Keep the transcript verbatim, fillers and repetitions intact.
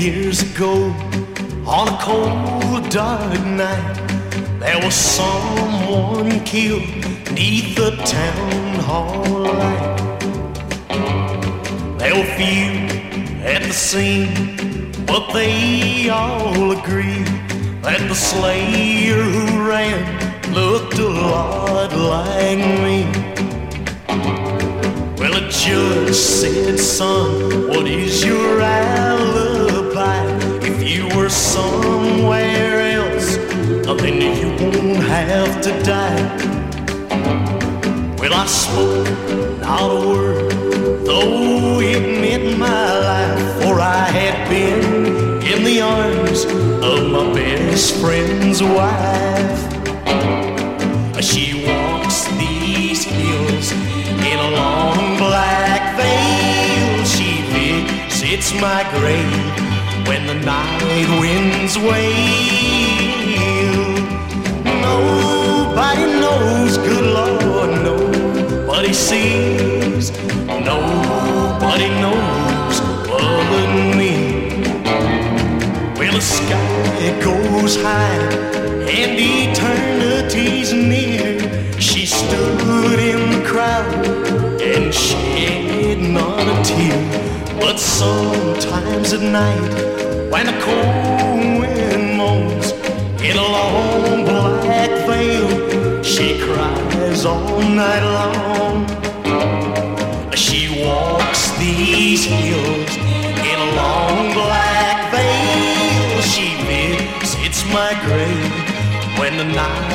years ago, on a cold, dark night, there was someone killed neath the town hall light. There were few at the scene, but they all agreed that the slayer who ran looked a lot like me. Well, a judge said, son, what is your alibi? If you were somewhere else, then you won't have to die. Well, I spoke not a word, though it meant my life, for I had been in the arms of my best friend's wife. She walks these hills in a long black veil. She visits my grave when the night winds wail. Nobody knows, good Lord, nobody sees, nobody knows but me. Well, the sky goes high and eternity's near. She stood in the crowd and shed not a tear. But sometimes at night, when the cold wind moans in a long black veil, she cries all night long. She walks these hills in a long black veil. She visits my grave when the night